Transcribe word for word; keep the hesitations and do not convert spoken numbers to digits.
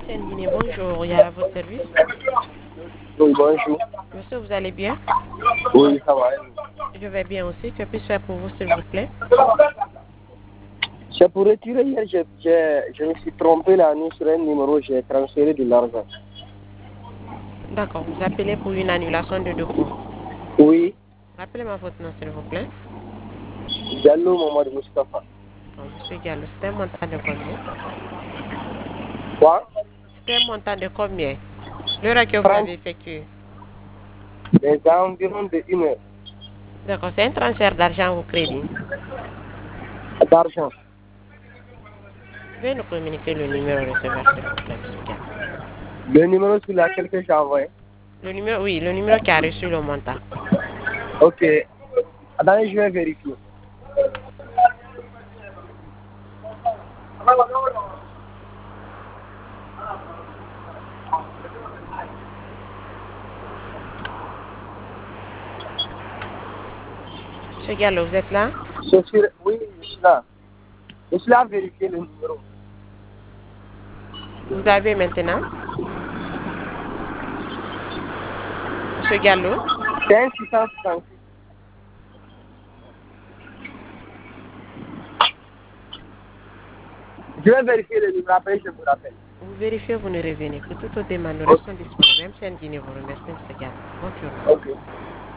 Guinée, bonjour, il y a à votre service. Oui, bonjour. Monsieur, vous allez bien? Oui, ça va. Je vais bien aussi. Que puis-je faire pour vous, s'il vous plaît? C'est pour retirer hier, je, je, je me suis trompé la nuit sur un numéro, j'ai transféré de l'argent. D'accord, vous appelez pour une annulation de dépôt. Oui, Rappelez-moi votre nom, s'il vous plaît. Diallo Mohamed Mustafa. Bon, monsieur Gallo, c'était un montant de combien? Quoi? C'était un montant de combien? L'heure que vous trente. avez effectué. Les environs de une heure. D'accord, c'est un transfert d'argent au crédit. D'argent. Veuillez nous communiquer le numéro receveur, s'il vous plaît, monsieur Gallo. Le numéro sur lequel que j'ai envoyé. Le numéro, oui, le numéro qui a reçu le montant. Ok. Attendez, je vais vérifier. Monsieur Gallo, vous êtes là? Je suis... Oui, je suis là. Je suis là à vérifier le numéro. Vous avez maintenant? Monsieur Gallo? C'est un six cent soixante-six. Je vais vérifier le numéro, après je vous rappelle. Vous vérifiez, vous ne revenez. Pour toute autre demande, nous restons disponibles. Même si un dîner vous remercie, monsieur Gallo. Bonne journée. Ok.